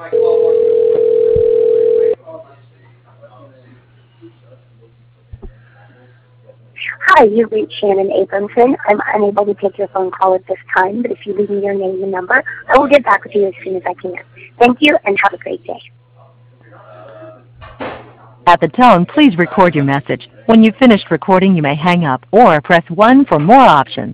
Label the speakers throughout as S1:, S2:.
S1: Hi, you've reached Shannon Abramson. I'm unable to take your phone call at this time, but if you leave me your name and number, I will get back with you as soon as I can. Thank you, and have a great day.
S2: At the tone, please record your message. When you've finished recording, you may hang up or press 1 for more options.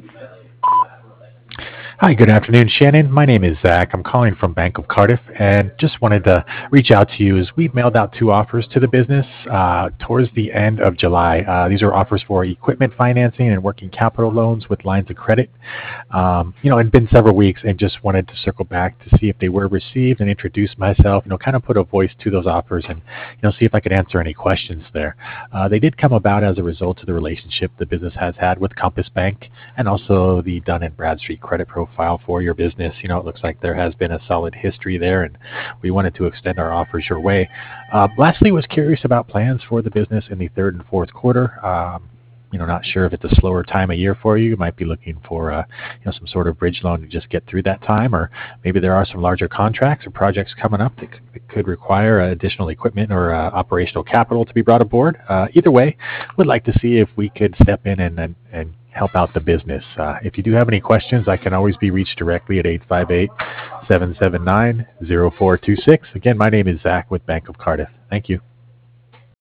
S3: Hi, good afternoon, Shannon. My name is Zach. I'm calling from Bank of Cardiff and just wanted to reach out to you as we've mailed out 2 offers to the business towards the end of July. These are offers for equipment financing and working capital loans with lines of credit. It's been several weeks and just wanted to circle back to see if they were received and introduce myself, kind of put a voice to those offers and, see if I could answer any questions there. They did come about as a result of the relationship the business has had with Compass Bank and also the Dun & Bradstreet credit profile for your business. It looks like there has been a solid history there and we wanted to extend our offers your way. Lastly, was curious about plans for the business in the third and fourth quarter. Not sure if it's a slower time of year for you. You might be looking for some sort of bridge loan to just get through that time, or maybe there are some larger contracts or projects coming up that could require additional equipment or operational capital to be brought aboard. Either way, would like to see if we could step in and help out the business. If you do have any questions, I can always be reached directly at 858-779-0426. Again, my name is Zach with Bank of Cardiff. Thank you.